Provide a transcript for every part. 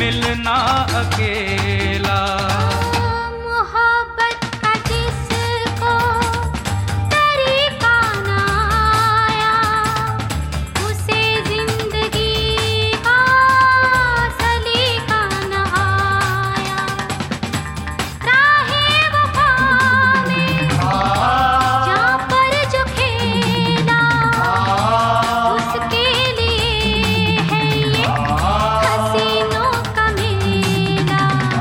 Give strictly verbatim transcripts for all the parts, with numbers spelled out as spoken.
मिलना अकेला। मोहब्बत का जिसको तरीका ना आया, उसे जिंदगी का सलीका ना आया। राहे वफा में जहाँ पर जो खेला, उसके लिए है ये हसीनों का मेला।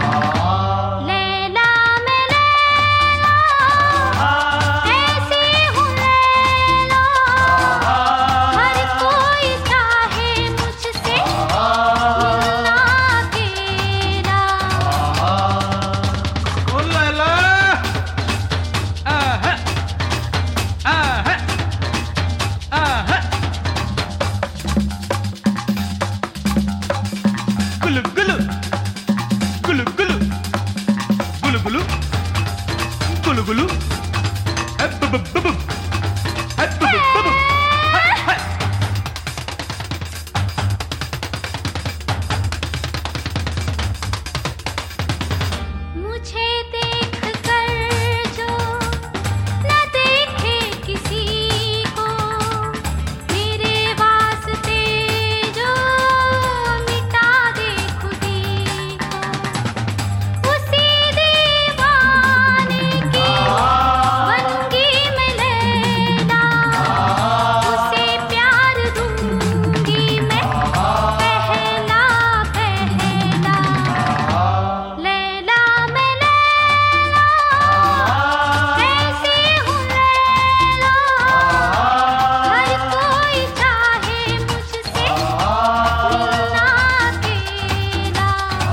लैला मैं लैला, ऐसी हूँ लैला, हर कोई चाहे मुझसे मिलना अकेला। ओ लैला, आहा, आहा, आहा। गुलु गुलु, गुलु गुलु, गुलु गुलु, गुलु गुलु, है बुबु बुबु, है बुबु बुबु, है है। मुझे देख कर जो न देखे किसी को, मेरे वास्ते जो मिटा दे खुदी को, उसी दीवाने की बनगी मैं लैला, उसे प्यार दूंगी मैं पहला पहला। लैला मैं लैला, ऐसी हूँ लैला, हर कोई चाहे मुझसे मिलना अकेला।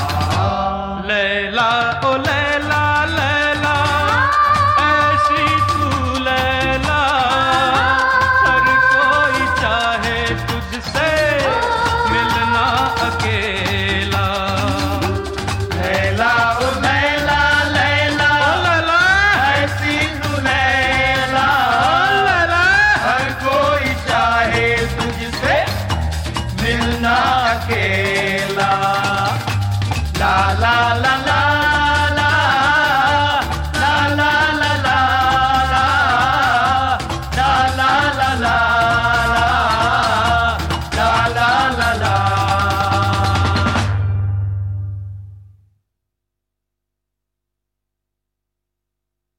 लैला ओ लैला लैला, ऐसी तू लैला, हर कोई चाहे तुझसे मिलना अकेला। लैला ओ लैला लैला, लैला ऐसी तू लैला, लैला हर कोई चाहे तुझसे मिलना अकेला। ला ला ला